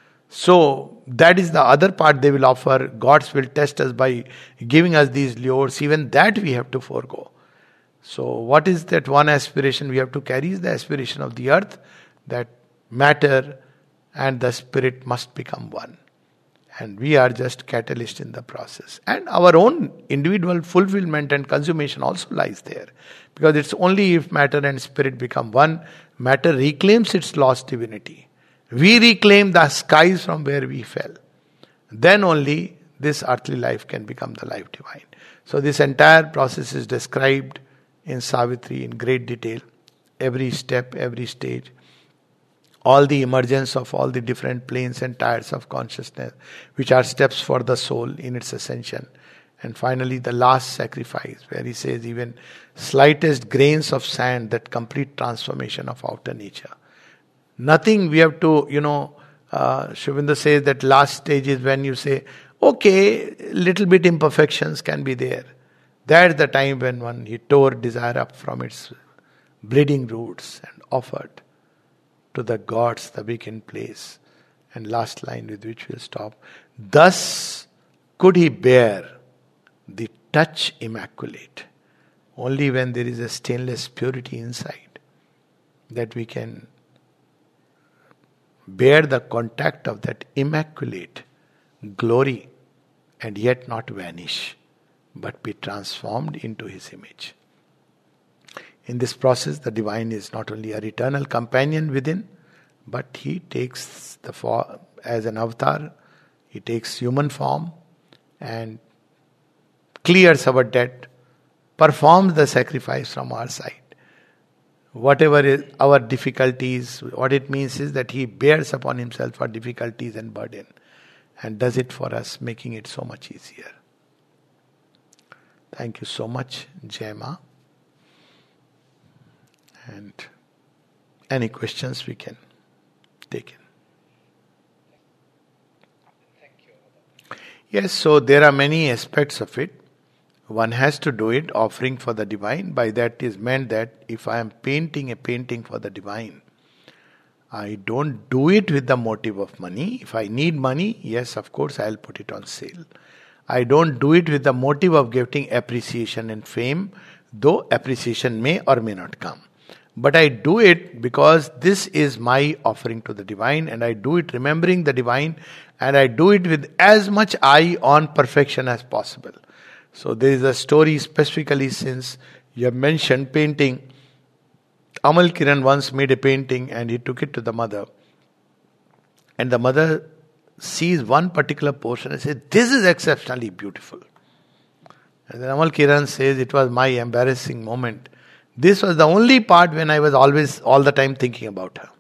So that is the other part they will offer. Gods will test us by giving us these lures. Even that we have to forego. So what is that one aspiration we have to carry? Is the aspiration of the earth, that matter and the spirit must become one. And we are just catalyst in the process. And our own individual fulfillment and consummation also lies there. Because it's only if matter and spirit become one, matter reclaims its lost divinity. We reclaim the skies from where we fell. Then only this earthly life can become the life divine. So this entire process is described in Savitri in great detail. Every step, every stage. All the emergence of all the different planes and tiers of consciousness, which are steps for the soul in its ascension. And finally, the last sacrifice, where he says even slightest grains of sand, that complete transformation of outer nature. Nothing we have to, Sri Aurobindo says that last stage is when you say, okay, little bit imperfections can be there. That's the time when he tore desire up from its bleeding roots and offered to the gods the vacant place. And last line with which we'll stop. Thus could he bear the touch immaculate. Only when there is a stainless purity inside that we can bear the contact of that immaculate glory and yet not vanish, but be transformed into his image. In this process, the divine is not only our eternal companion within, but he takes the form as an avatar, he takes human form and clears our debt, performs the sacrifice from our side. Whatever is our difficulties, what it means is that he bears upon himself our difficulties and burden and does it for us, making it so much easier. Thank you so much, Jai Ma. And any questions we can take in. Thank you. Yes, so there are many aspects of it. One has to do it offering for the divine. By that is meant that if I am painting a painting for the divine, I don't do it with the motive of money. If I need money, yes, of course, I'll put it on sale. I don't do it with the motive of getting appreciation and fame, though appreciation may or may not come. But I do it because this is my offering to the divine, and I do it remembering the divine, and I do it with as much eye on perfection as possible. So there is a story specifically, since you have mentioned painting. Amal Kiran once made a painting and he took it to the mother. And the mother sees one particular portion and says, "This is exceptionally beautiful." And then Amal Kiran says, "It was my embarrassing moment. This was the only part when I was all the time thinking about her."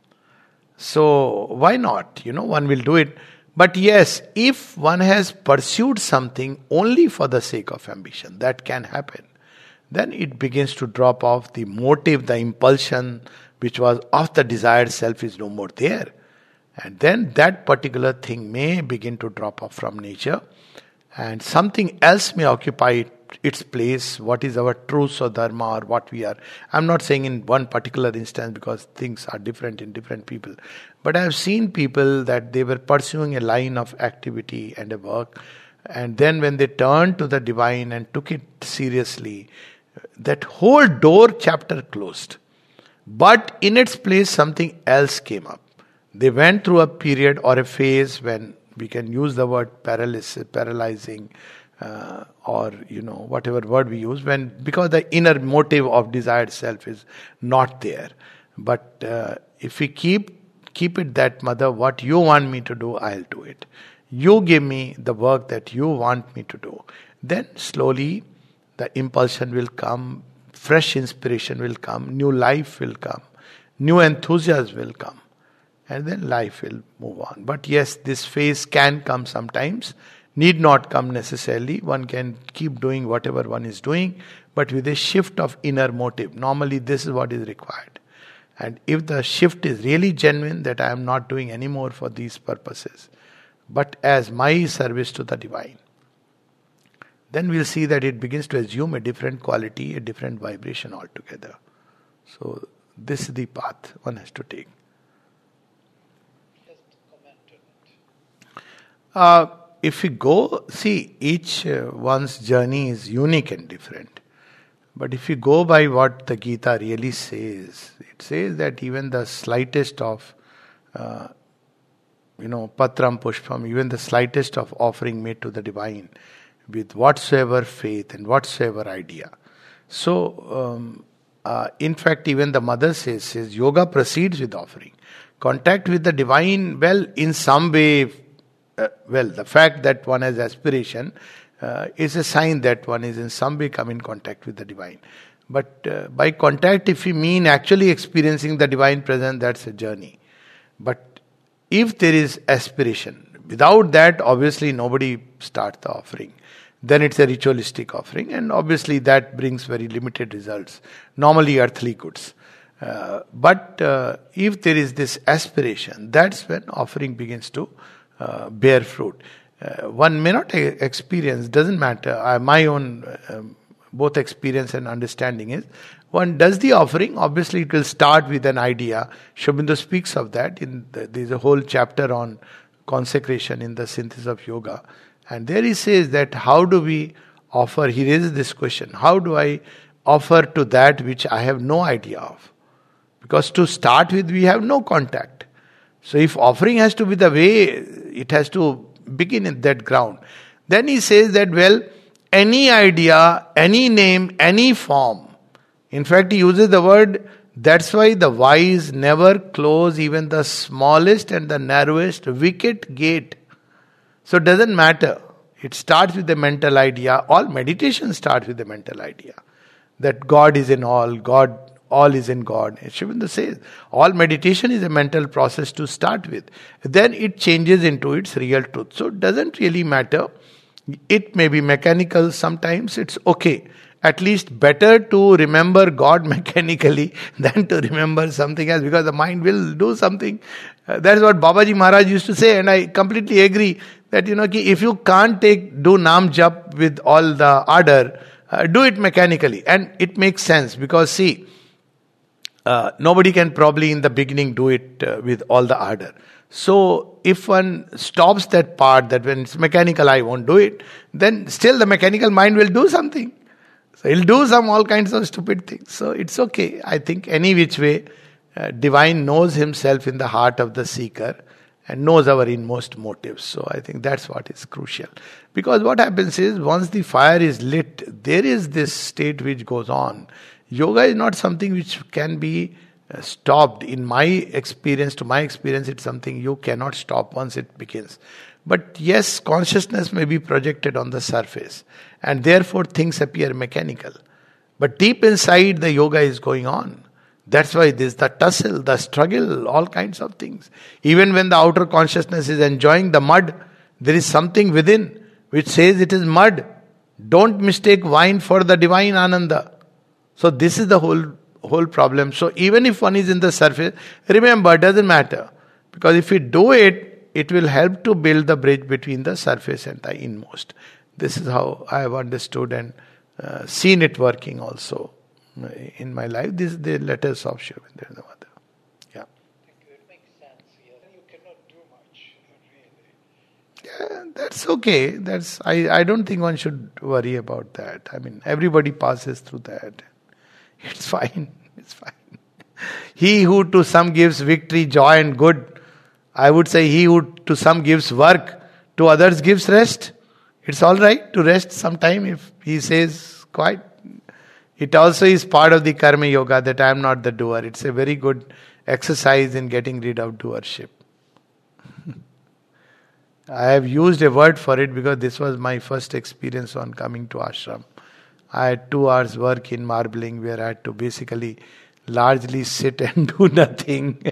So why not? One will do it. But yes, if one has pursued something only for the sake of ambition, that can happen. Then it begins to drop off. The motive, the impulsion, which was of the desired self, is no more there. And then that particular thing may begin to drop off from nature, and something else may occupy its place. What is our truth or dharma, or what we are. I'm not saying in one particular instance, because things are different in different people. But I have seen people that they were pursuing a line of activity and a work, and then when they turned to the divine and took it seriously, that whole door chapter closed. But in its place something else came up. They went through a period or a phase when we can use the word paralyzing, or whatever word we use, because the inner motive of desired self is not there. But if we keep it that, mother, what you want me to do, I'll do it. You give me the work that you want me to do. Then slowly the impulsion will come, fresh inspiration will come, new life will come, new enthusiasm will come, and then life will move on. But yes, this phase can come sometimes, need not come necessarily. One can keep doing whatever one is doing, but with a shift of inner motive. Normally this is what is required. And if the shift is really genuine, that I am not doing any more for these purposes, but as my service to the divine, then we'll see that it begins to assume a different quality, a different vibration altogether. So this is the path one has to take. Just comment on it. If we go, see, each one's journey is unique and different. But if you go by what the Gita really says, it says that even the slightest of, patram pushpam, even the slightest of offering made to the divine, with whatsoever faith and whatsoever idea. So, in fact, even the mother says yoga proceeds with offering. Contact with the divine, well, in some way, the fact that one has aspiration is a sign that one is in some way come in contact with the divine. But by contact, if we mean actually experiencing the divine presence, that's a journey. But if there is aspiration, without that, obviously nobody starts the offering. Then it's a ritualistic offering, and obviously that brings very limited results, normally earthly goods. But if there is this aspiration, that's when offering begins to bear fruit. One may not experience, doesn't matter. My own both experience and understanding is, one does the offering, obviously it will start with an idea. Sri Aurobindo speaks of that. There's a whole chapter on consecration in the Synthesis of Yoga. And there he says that how do we offer, he raises this question, how do I offer to that which I have no idea of? Because to start with, we have no contact. So if offering has to be the way, it has to begin in that ground. Then he says that, well, any idea, any name, any form. In fact, he uses the word, that's why the wise never close even the smallest and the narrowest wicket gate. So it doesn't matter. It starts with the mental idea. All meditation starts with the mental idea. That God is in all, all is in God. Sri Aurobindo says, all meditation is a mental process to start with. Then it changes into its real truth. So it doesn't really matter. It may be mechanical sometimes, it's okay. At least better to remember God mechanically than to remember something else, because the mind will do something. That's what Babaji Maharaj used to say, and I completely agree that if you can't do Naam Jap with all the ardor, do it mechanically. And it makes sense, because see, nobody can probably in the beginning do it with all the ardor. So if one stops that part, that when it's mechanical I won't do it, then still the mechanical mind will do something. So he'll do all kinds of stupid things. So it's okay. I think any which way, divine knows himself in the heart of the seeker and knows our inmost motives. So I think that's what is crucial. Because what happens is, once the fire is lit, there is this state which goes on. Yoga is not something which can be stopped. In my experience, it's something you cannot stop once it begins. But yes, consciousness may be projected on the surface, and therefore things appear mechanical. But deep inside, the yoga is going on. That's why there's the tussle, the struggle, all kinds of things. Even when the outer consciousness is enjoying the mud, there is something within which says it is mud. Don't mistake wine for the divine Ananda. So this is the whole problem. So even if one is in the surface, remember, it doesn't matter. Because if you do it, it will help to build the bridge between the surface and the inmost. This is how I have understood and seen it working also in my life. This is the letters of Sri Aurobindo and the Mother. Yeah. Thank you. It makes sense. Yes. You cannot do much, really. Yeah, that's okay. I don't think one should worry about that. I mean, everybody passes through that. It's fine. It's fine. He who to some gives victory, joy and good, I would say he who to some gives work, to others gives rest. It's all right to rest sometime if he says quite. It also is part of the karma yoga that I am not the doer. It's a very good exercise in getting rid of doership. I have used a word for it because this was my first experience on coming to ashram. I had 2 hours work in marbling where I had to basically largely sit and do nothing.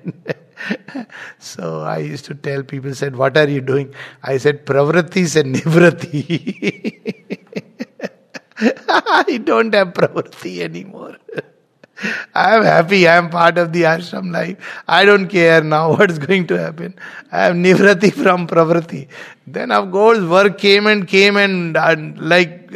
So I used to tell people, said, what are you doing? I said, pravritis and nivrati. I don't have pravriti anymore. I am happy, I am part of the ashram life. I don't care now what's going to happen. I have nivrati from pravriti. Then of course work came and like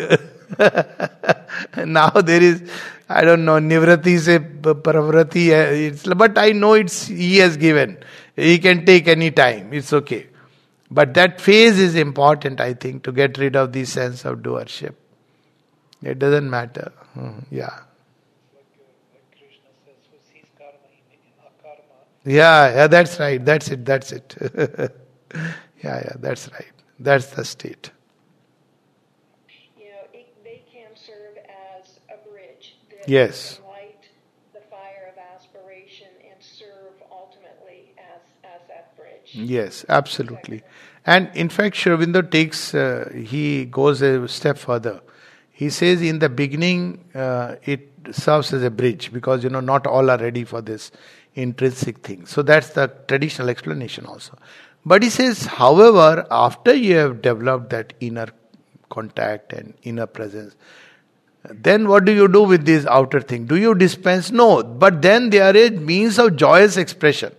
now there is, I don't know, nivrati se pravrati. But I know he has given. He can take any time. It's okay. But that phase is important, I think, to get rid of the sense of doership. It doesn't matter. Yeah. Like Krishna says, who sees karma in akarma. Yeah, that's right. That's it. Yeah, that's right. That's the state. They can serve as a bridge that Yes. can light the fire of aspiration and serve ultimately as that bridge. Yes, absolutely. And in fact, Sri Aurobindo he goes a step further. He says in the beginning, it serves as a bridge because, not all are ready for this intrinsic thing. So that's the traditional explanation also. But he says, however, after you have developed that inner contact and inner presence, then what do you do with this outer thing? Do you dispense? No. But then there is means of joyous expression.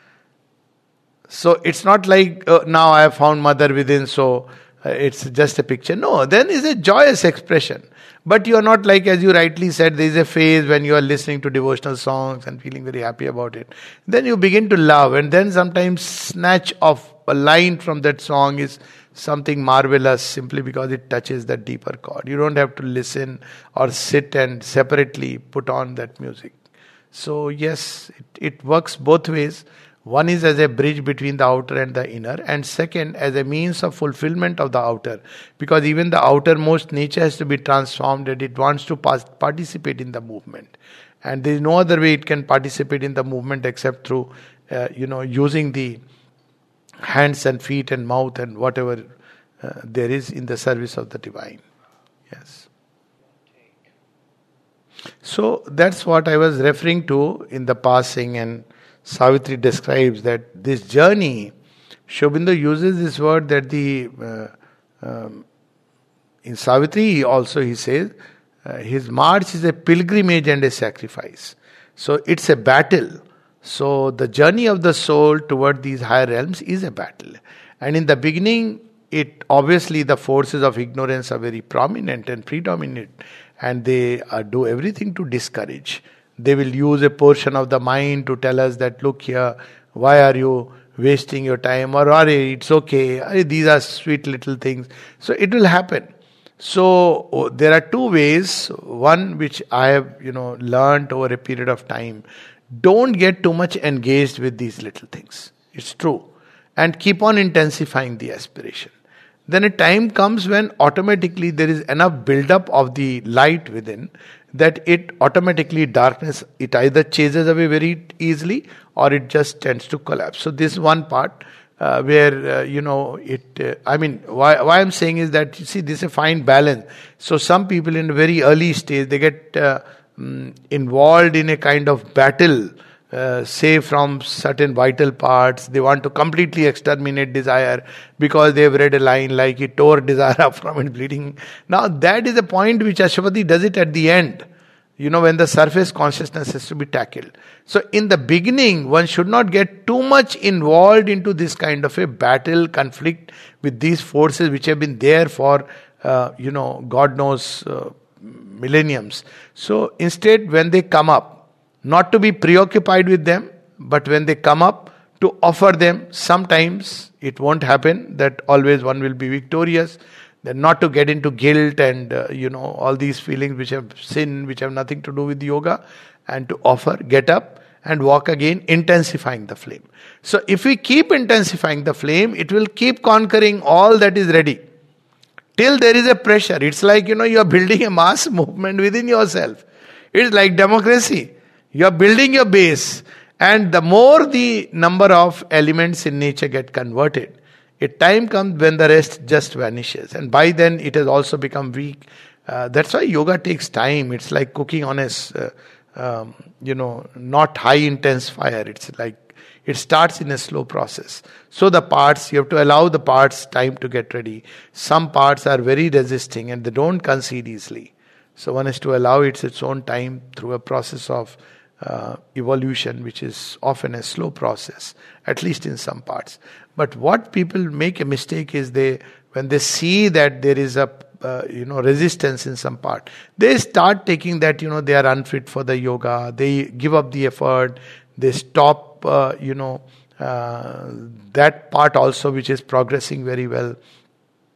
So it's not like now I have found mother within, so it's just a picture. No, then is a joyous expression. But you are not like, as you rightly said, there is a phase when you are listening to devotional songs and feeling very happy about it. Then you begin to love, and then sometimes snatch of a line from that song is something marvelous simply because it touches that deeper chord. You don't have to listen or sit and separately put on that music. So yes, it works both ways. One is as a bridge between the outer and the inner, and second as a means of fulfillment of the outer, because even the outermost nature has to be transformed and it wants to participate in the movement, and there is no other way it can participate in the movement except through using the hands and feet and mouth and whatever there is in the service of the divine. Yes. So that's what I was referring to in the passing, and Savitri describes that this journey, Sri Aurobindo uses this word that in Savitri also he says, his march is a pilgrimage and a sacrifice. So it's a battle. So the journey of the soul toward these higher realms is a battle. And in the beginning, obviously the forces of ignorance are very prominent and predominant, and they do everything to discourage. They will use a portion of the mind to tell us that, look here, why are you wasting your time? Or, it's okay, these are sweet little things. So it will happen. So there are two ways. One which I have, learned over a period of time. Don't get too much engaged with these little things. It's true. And keep on intensifying the aspiration. Then a time comes when automatically there is enough build-up of the light within that it automatically darkness, it either chases away very easily or it just tends to collapse. So this is one part where, why I'm saying is that, you see, this is a fine balance. So some people in a very early stage, they get involved in a kind of battle, say from certain vital parts. They want to completely exterminate desire because they have read a line like it tore desire up from it bleeding. Now that is a point which Ashwati does it at the end, when the surface consciousness has to be tackled. So in the beginning, one should not get too much involved into this kind of a battle, conflict with these forces which have been there for, God knows, millenniums. So instead, when they come up, not to be preoccupied with them, but when they come up, to offer them. Sometimes it won't happen that always one will be victorious. Then not to get into guilt and all these feelings which have sin, which have nothing to do with yoga, and to offer, get up and walk again, intensifying the flame. So if we keep intensifying the flame, it will keep conquering all that is ready. Till there is a pressure. It's like, you are building a mass movement within yourself. It's like democracy. You are building your base, and the more the number of elements in nature get converted, a time comes when the rest just vanishes, and by then it has also become weak. That's why yoga takes time. It's like cooking on a, not high intense fire. It's like it starts in a slow process. So the parts, you have to allow the parts time to get ready. Some parts are very resisting and they don't concede easily. So one has to allow its own time through a process of evolution, which is often a slow process, at least in some parts. But what people make a mistake is when they see that there is a resistance in some part, they start taking that they are unfit for the yoga. They give up the effort. They stop that part also which is progressing very well.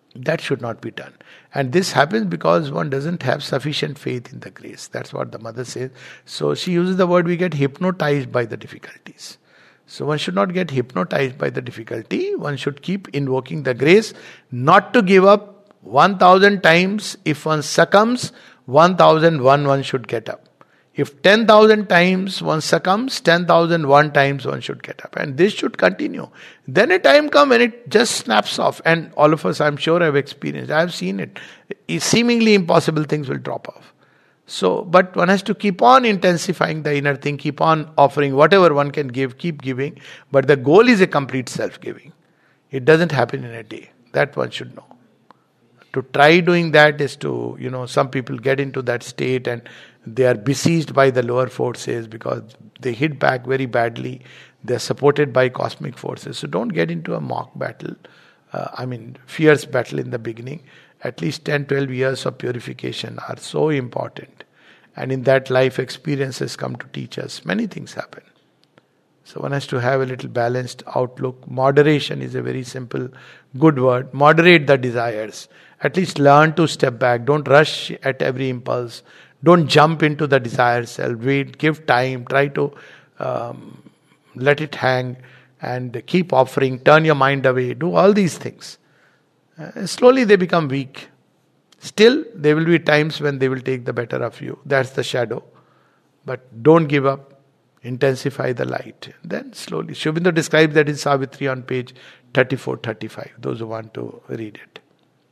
That should not be done. And this happens because one doesn't have sufficient faith in the grace. That's what the mother says. So she uses the word, we get hypnotized by the difficulties. So one should not get hypnotized by the difficulty. One should keep invoking the grace, not to give up 1,000 times. If one succumbs, 1,001 one should get up. If 10,000 times one succumbs, 10,001 times one should get up. And this should continue. Then a time comes when it just snaps off. And all of us, I'm sure, have experienced. I have seen it. Seemingly impossible things will drop off. So, but one has to keep on intensifying the inner thing, keep on offering whatever one can give, keep giving. But the goal is a complete self-giving. It doesn't happen in a day. That one should know. To try doing that is to, some people get into that state and they are besieged by the lower forces because they hit back very badly. They are supported by cosmic forces. So don't get into a mock battle. Fierce battle in the beginning. At least 10, 12 years of purification are so important. And in that, life experiences come to teach us. Many things happen. So one has to have a little balanced outlook. Moderation is a very simple, good word. Moderate the desires. At least learn to step back. Don't rush at every impulse. Don't jump into the desire self. Wait, give time. Try to let it hang and keep offering. Turn your mind away. Do all these things. Slowly they become weak. Still, there will be times when they will take the better of you. That's the shadow. But don't give up. Intensify the light. Then slowly. Sri Aurobindo describes that in Savitri on page 34-35. Those who want to read it.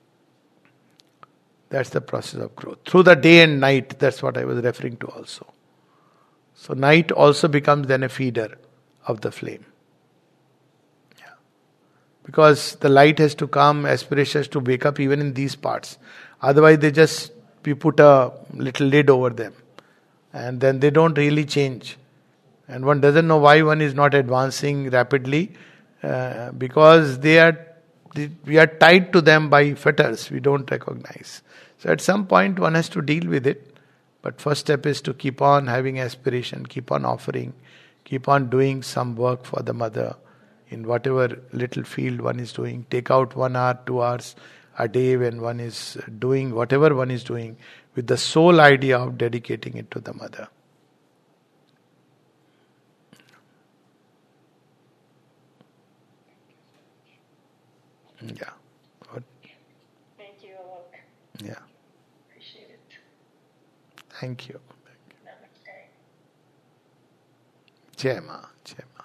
That's the process of growth. Through the day and night, that's what I was referring to also. So night also becomes then a feeder of the flame. Yeah. Because the light has to come, aspirations to wake up even in these parts. Otherwise we put a little lid over them. And then they don't really change. And one doesn't know why one is not advancing rapidly. Because we are tied to them by fetters we don't recognize. So at some point one has to deal with it. But first step is to keep on having aspiration, keep on offering, keep on doing some work for the mother in whatever little field one is doing. Take out 1 hour, 2 hours a day when one is doing whatever one is doing with the sole idea of dedicating it to the mother. Yeah. What? Thank you, Alok. Yeah. Appreciate it. Thank you. Namaste. Jai Ma. Jai Ma.